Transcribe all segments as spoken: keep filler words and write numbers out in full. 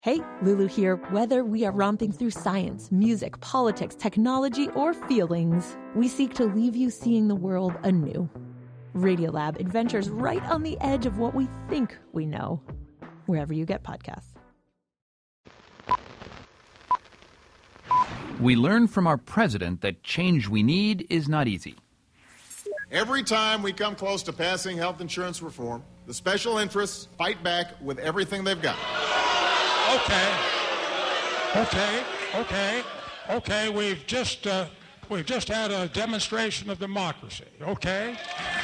Hey, Lulu here. Whether we are romping through science, music, politics, technology, or feelings, we seek to leave you seeing the world anew. Radiolab adventures right on the edge of what we think we know, wherever you get podcasts. We learn from our president that change we need is not easy. Every time we come close to passing health insurance reform, the special interests fight back with everything they've got. Okay, okay, okay, okay. We've just uh, we've just had a demonstration of democracy. Okay.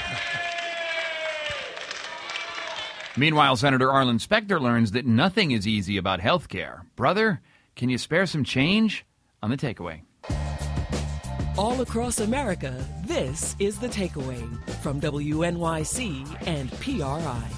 Meanwhile, Senator Arlen Specter learns that nothing is easy about health care. Brother, can you spare some change? On The Takeaway. All across America, this is The Takeaway from W N Y C and P R I.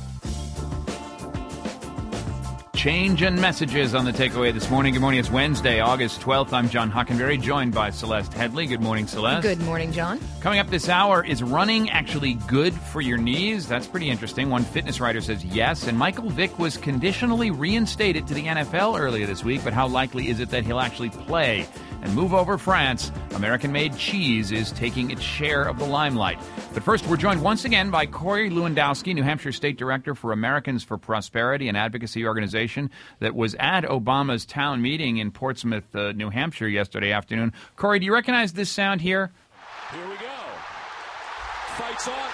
Change and messages on The Takeaway this morning. Good morning. It's Wednesday, August twelfth. I'm John Hockenberry, joined by Celeste Headley. Good morning, Celeste. Good morning, John. Coming up this hour, is running actually good for your knees? That's pretty interesting. One fitness writer says yes, and Michael Vick was conditionally reinstated to the N F L earlier this week, but how likely is it that he'll actually play? And move over France, American-made cheese is taking its share of the limelight. But first, we're joined once again by Corey Lewandowski, New Hampshire State Director for Americans for Prosperity, an advocacy organization that was at Obama's town meeting in Portsmouth, uh, New Hampshire yesterday afternoon. Corey, do you recognize this sound here? Here we go. Fights on.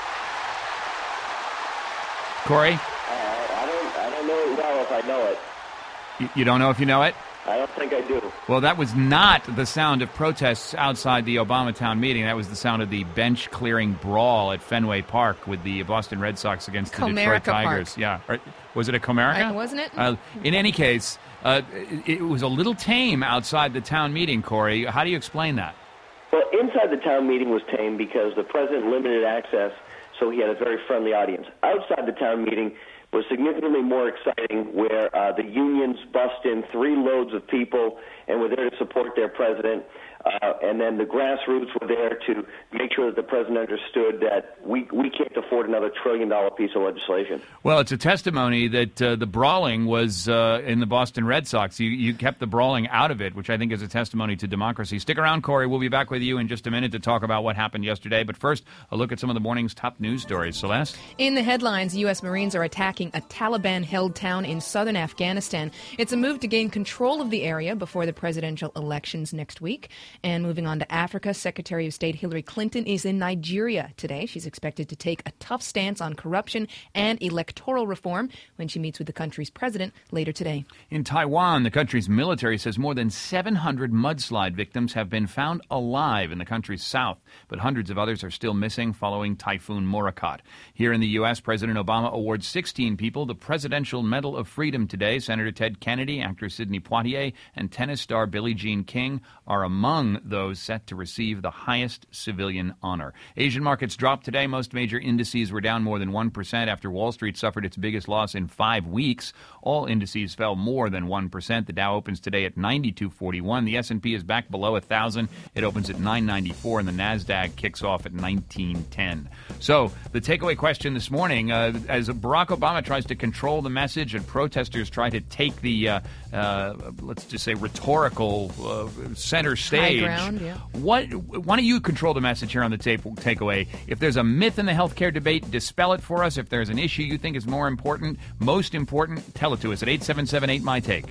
Corey? Uh, I don't I don't know it well if I know it. You, you don't know if you know it? I don't think I do. Well, that was not the sound of protests outside the Obama town meeting. That was the sound of the bench-clearing brawl at Fenway Park with the Boston Red Sox against the Comerica Detroit Tigers. Park. Yeah. Or, was it a Comerica? I, wasn't it? Uh, in any case, uh, it, it was a little tame outside the town meeting, Corey. How do you explain that? Well, inside the town meeting was tame because the president limited access, so he had a very friendly audience. Outside the town meeting was significantly more exciting, where uh, the unions bust in three loads of people and were there to support their president. Uh, and then the grassroots were there to make sure that the president understood that we we can't afford another trillion-dollar piece of legislation. Well, it's a testimony that uh, the brawling was uh, in the Boston Red Sox. You, you kept the brawling out of it, which I think is a testimony to democracy. Stick around, Corey. We'll be back with you in just a minute to talk about what happened yesterday. But first, a look at some of the morning's top news stories. Celeste? In the headlines, U S. Marines are attacking a Taliban-held town in southern Afghanistan. It's a move to gain control of the area before the presidential elections next week. And moving on to Africa, Secretary of State Hillary Clinton is in Nigeria today. She's expected to take a tough stance on corruption and electoral reform when she meets with the country's president later today. In Taiwan, the country's military says more than seven hundred mudslide victims have been found alive in the country's south, but hundreds of others are still missing following Typhoon Morakot. Here in the U S, President Obama awards sixteen people the Presidential Medal of Freedom today. Senator Ted Kennedy, actor Sidney Poitier, and tennis star Billie Jean King are among those set to receive the highest civilian honor. Asian markets dropped today. Most major indices were down more than one percent after Wall Street suffered its biggest loss in five weeks. All indices fell more than one percent. The Dow opens today at ninety-two forty-one. The S and P is back below one thousand. It opens at nine ninety-four, and the NASDAQ kicks off at nineteen ten. So the takeaway question this morning, uh, as Barack Obama tries to control the message and protesters try to take the, uh, uh, let's just say, rhetorical uh, center stage, High ground, yeah. What, why don't you control the message here on the tape, takeaway? If there's a myth in the healthcare debate, dispel it for us. If there's an issue you think is more important, most important, tell it to us at eight seven seven eight, M Y Take.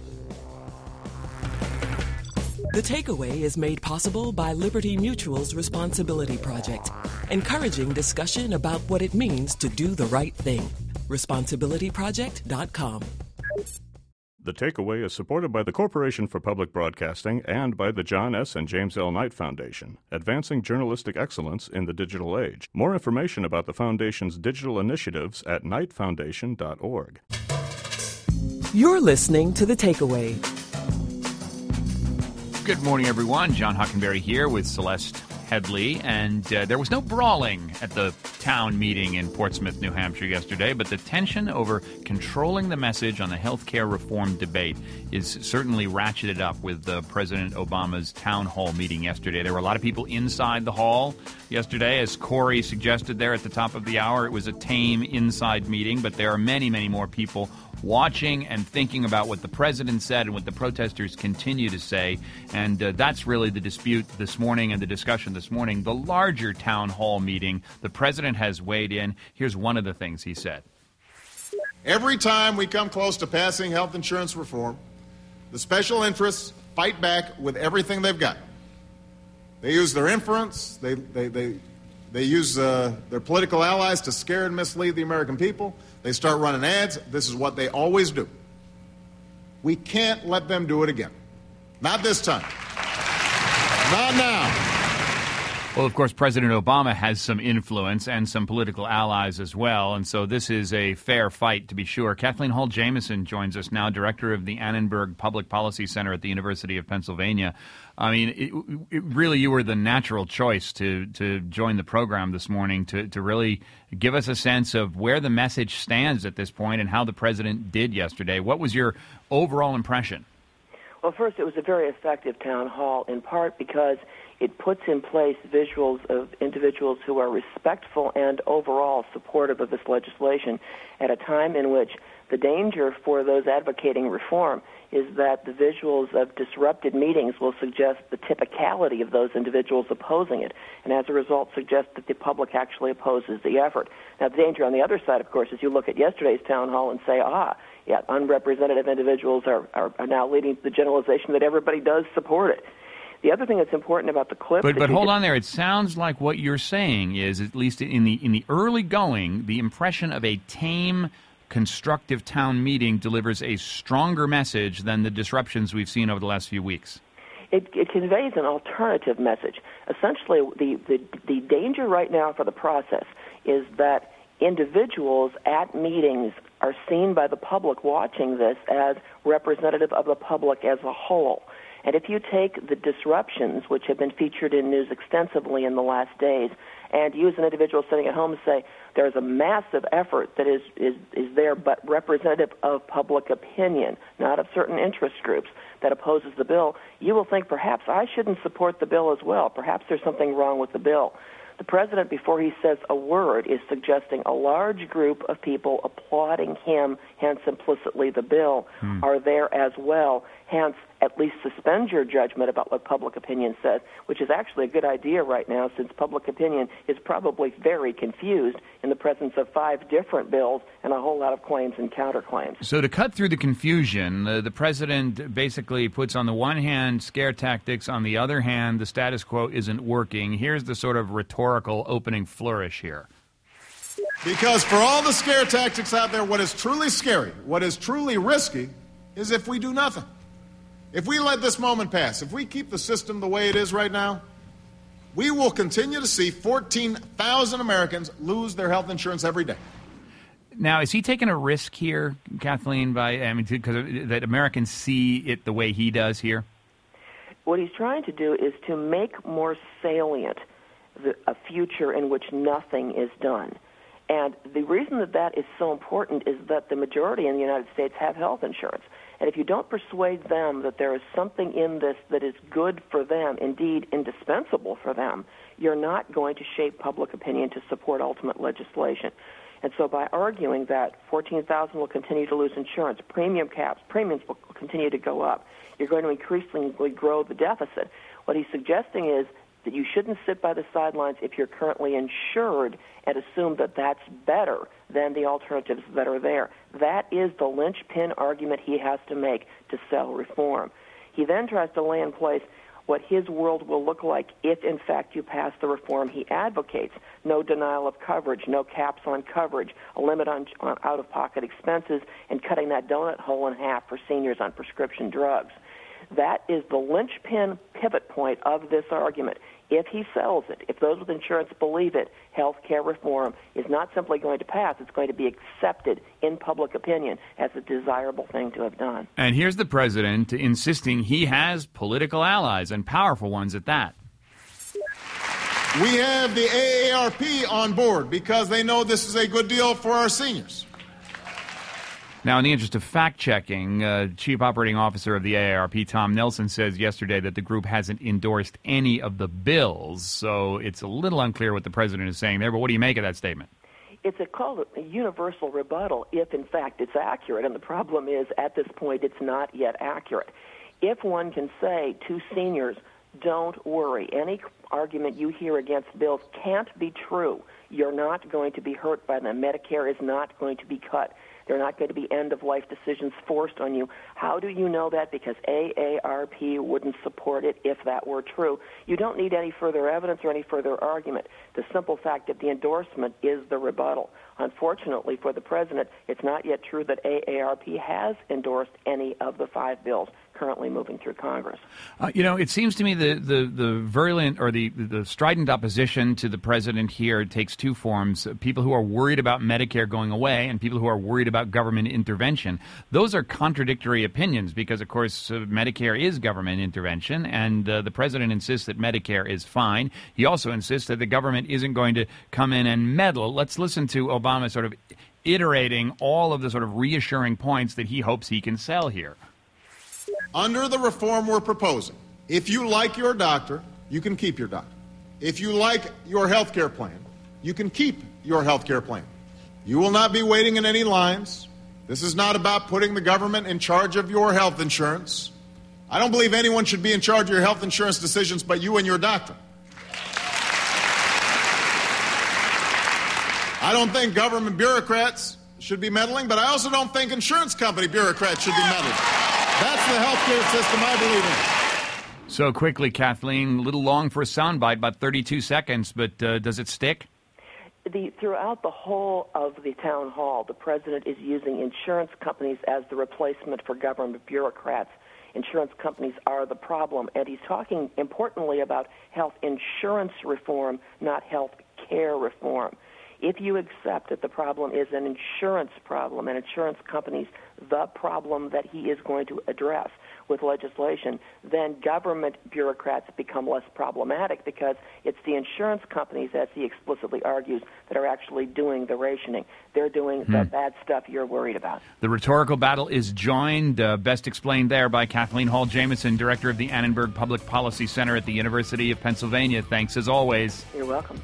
The Takeaway is made possible by Liberty Mutual's Responsibility Project, encouraging discussion about what it means to do the right thing. responsibility project dot com. The Takeaway is supported by the Corporation for Public Broadcasting and by the John S. and James L. Knight Foundation, advancing journalistic excellence in the digital age. More information about the Foundation's digital initiatives at knight foundation dot org. You're listening to The Takeaway. Good morning, everyone. John Hockenberry here with Celeste Headley, and uh, there was no brawling at the town meeting in Portsmouth, New Hampshire yesterday, but the tension over controlling the message on the health care reform debate is certainly ratcheted up with uh, President Obama's town hall meeting yesterday. There were a lot of people inside the hall yesterday. As Corey suggested there at the top of the hour, it was a tame inside meeting, but there are many, many more people watching and thinking about what the president said and what the protesters continue to say. And uh, that's really the dispute this morning and the discussion this morning. The larger town hall meeting, the president has weighed in. Here's one of the things he said. Every time we come close to passing health insurance reform, the special interests fight back with everything they've got. They use their influence, they, they, they, they use uh, their political allies to scare and mislead the American people. They start running ads. This is what they always do. We can't let them do it again. Not this time. Not now. Well, of course, President Obama has some influence and some political allies as well, and so this is a fair fight to be sure. Kathleen Hall Jamieson joins us now, director of the Annenberg Public Policy Center at the University of Pennsylvania. I mean, it, it really, you were the natural choice to, to join the program this morning to, to really give us a sense of where the message stands at this point and how the president did yesterday. What was your overall impression? Well, first, it was a very effective town hall, in part because it puts in place visuals of individuals who are respectful and overall supportive of this legislation at a time in which the danger for those advocating reform is that the visuals of disrupted meetings will suggest the typicality of those individuals opposing it, and as a result suggest that the public actually opposes the effort. Now, the danger on the other side, of course, is you look at yesterday's town hall and say, ah, yeah, unrepresentative individuals are, are, are now leading to the generalization that everybody does support it. The other thing that's important about the clip... But, but hold on there. It sounds like what you're saying is, at least in the in the early going, the impression of a tame, constructive town meeting delivers a stronger message than the disruptions we've seen over the last few weeks. It, it conveys an alternative message. Essentially, the, the, the danger right now for the process is that individuals at meetings are seen by the public watching this as representative of the public as a whole. And if you take the disruptions, which have been featured in news extensively in the last days, and use an individual sitting at home and say there's a massive effort that is, is, is there but representative of public opinion, not of certain interest groups, that opposes the bill, you will think perhaps I shouldn't support the bill as well. Perhaps there's something wrong with the bill. The president, before he says a word, is suggesting a large group of people applauding him, hence implicitly the bill, hmm. are there as well. Hence, at least suspend your judgment about what public opinion says, which is actually a good idea right now since public opinion is probably very confused in the presence of five different bills and a whole lot of claims and counterclaims. So to cut through the confusion, uh, the president basically puts on the one hand scare tactics, on the other hand the status quo isn't working. Here's the sort of rhetorical opening flourish here. Because for all the scare tactics out there, what is truly scary, what is truly risky, is if we do nothing. If we let this moment pass, if we keep the system the way it is right now, we will continue to see fourteen thousand Americans lose their health insurance every day. Now, is he taking a risk here, Kathleen, by I mean, because that Americans see it the way he does here? What he's trying to do is to make more salient the, a future in which nothing is done. And the reason that that is so important is that the majority in the United States have health insurance. And if you don't persuade them that there is something in this that is good for them, indeed indispensable for them, you're not going to shape public opinion to support ultimate legislation. And so by arguing that fourteen thousand will continue to lose insurance, premium caps, premiums will continue to go up, you're going to increasingly grow the deficit. What he's suggesting is that you shouldn't sit by the sidelines if you're currently insured and assume that that's better than the alternatives that are there. That is the linchpin argument he has to make to sell reform. He then tries to lay in place what his world will look like if, in fact, you pass the reform he advocates. No denial of coverage, no caps on coverage, a limit on, on out-of-pocket expenses, and cutting that donut hole in half for seniors on prescription drugs. That is the linchpin pivot point of this argument. If he sells it, if those with insurance believe it, health care reform is not simply going to pass, it's going to be accepted in public opinion as a desirable thing to have done. And here's the president insisting he has political allies, and powerful ones at that. We have the A A R P on board because they know this is a good deal for our seniors. Now, in the interest of fact-checking, uh, Chief Operating Officer of the A A R P, Tom Nelson, says yesterday that the group hasn't endorsed any of the bills, so it's a little unclear what the president is saying there, but what do you make of that statement? it's a called a universal rebuttal if, in fact, it's accurate. And the problem is, at this point, it's not yet accurate. If one can say to seniors, don't worry, any argument you hear against bills can't be true. You're not going to be hurt by them. Medicare is not going to be cut. There are not going to be end-of-life decisions forced on you. How do you know that? Because A A R P wouldn't support it if that were true. You don't need any further evidence or any further argument. The simple fact that the endorsement is the rebuttal. Unfortunately for the president, it's not yet true that A A R P has endorsed any of the five bills currently moving through Congress. Uh, you know, it seems to me the, the, the virulent or the, the strident opposition to the president here takes two forms. People who are worried about Medicare going away and people who are worried about government intervention. Those are contradictory opinions because, of course, uh, Medicare is government intervention, and uh, the president insists that Medicare is fine. He also insists that the government isn't going to come in and meddle. Let's listen to Obama sort of iterating all of the sort of reassuring points that he hopes he can sell here. Under the reform we're proposing, if you like your doctor, you can keep your doctor. If you like your health care plan, you can keep your health care plan. You will not be waiting in any lines. This is not about putting the government in charge of your health insurance. I don't believe anyone should be in charge of your health insurance decisions but you and your doctor. I don't think government bureaucrats should be meddling, but I also don't think insurance company bureaucrats should be meddling. That's the health care system I believe in. So quickly, Kathleen, a little long for a soundbite, about thirty-two seconds, but uh, does it stick? The, throughout the whole of the town hall, the president is using insurance companies as the replacement for government bureaucrats. Insurance companies are the problem, and he's talking importantly about health insurance reform, not health care reform. If you accept that the problem is an insurance problem and insurance companies the problem that he is going to address with legislation, then government bureaucrats become less problematic because it's the insurance companies, as he explicitly argues, that are actually doing the rationing. They're doing hmm. the bad stuff you're worried about. The rhetorical battle is joined, uh, best explained there by Kathleen Hall Jamieson, director of the Annenberg Public Policy Center at the University of Pennsylvania. Thanks as always. You're welcome.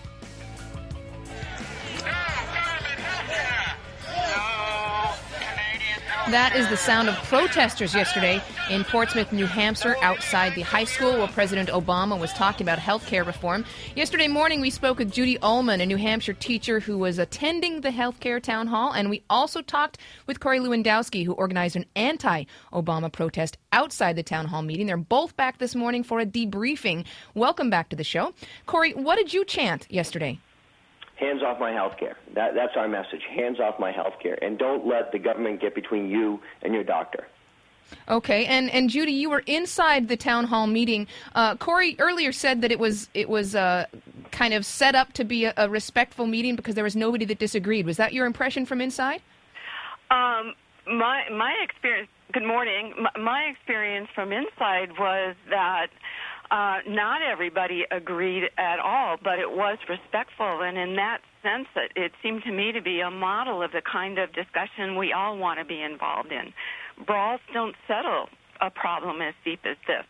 That is the sound of protesters yesterday in Portsmouth, New Hampshire, outside the high school where President Obama was talking about health care reform. Yesterday morning, we spoke with Judy Ullman, a New Hampshire teacher who was attending the health care town hall, and we also talked with Corey Lewandowski, who organized an anti-Obama protest outside the town hall meeting. They're both back this morning for a debriefing. Welcome back to the show. Corey, what did you chant yesterday? Hands off my health care. That, that's our message. Hands off my health care. And don't let the government get between you and your doctor. Okay, and, and Judy, you were inside the town hall meeting. Uh, Corey earlier said that it was it was uh, kind of set up to be a, a respectful meeting because there was nobody that disagreed. Was that your impression from inside? Um, my my experience. Good morning. My, my experience from inside was that uh, not everybody agreed at all, but it was respectful, and in that sense, it, it seemed to me to be a model of the kind of discussion we all want to be involved in. Brawls don't settle a problem as deep as this.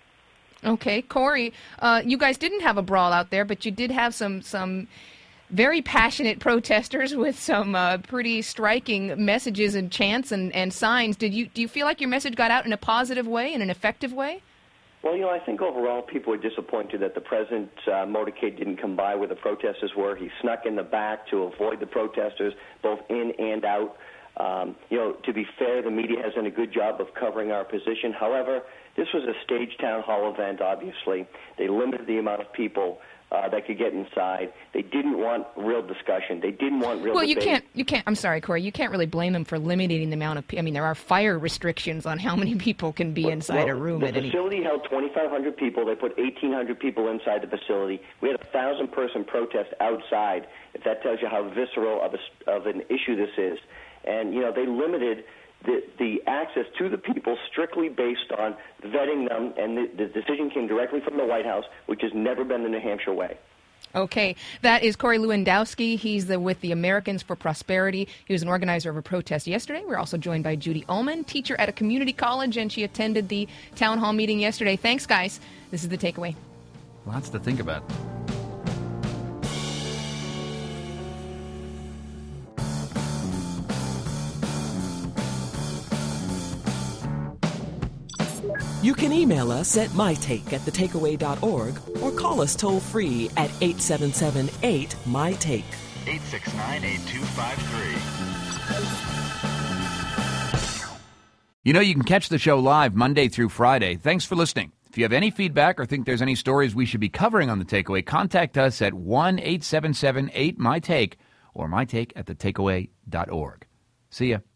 Okay, Corey, uh, you guys didn't have a brawl out there, but you did have some some very passionate protesters with some uh, pretty striking messages and chants and, and signs. Did you do you feel like your message got out in a positive way, in an effective way? Well, you know, I think overall people were disappointed that the president's uh, motorcade didn't come by where the protesters were. He snuck in the back to avoid the protesters, both in and out. Um, you know, to be fair, the media has done a good job of covering our position. However, this was a staged town hall event, obviously. They limited the amount of people uh, that could get inside. They didn't want real discussion. They didn't want real well, debate. you can't, you can't, I'm sorry, Corey, you can't really blame them for limiting the amount of people. I mean, there are fire restrictions on how many people can be well, inside well, a room the at any time. The facility held twenty-five hundred people. They put eighteen hundred people inside the facility. We had a one thousand person protest outside, if that tells you how visceral of, a, of an issue this is. And, you know, they limited the, the access to the people strictly based on vetting them, and the, the decision came directly from the White House, which has never been the New Hampshire way. Okay, that is Corey Lewandowski. He's the, with the Americans for Prosperity. He was an organizer of a protest yesterday. We're also joined by Judy Ullman, teacher at a community college, and she attended the town hall meeting yesterday. Thanks, guys. This is The Takeaway. Lots to think about. You can email us at mytake at thetakeaway dot org or call us toll-free at eight seven seven eight M Y Take. eight six nine, eight two five three. You know, you can catch the show live Monday through Friday. Thanks for listening. If you have any feedback or think there's any stories we should be covering on The Takeaway, contact us at one eight seven seven eight M Y Take or mytake at thetakeaway dot org. See ya.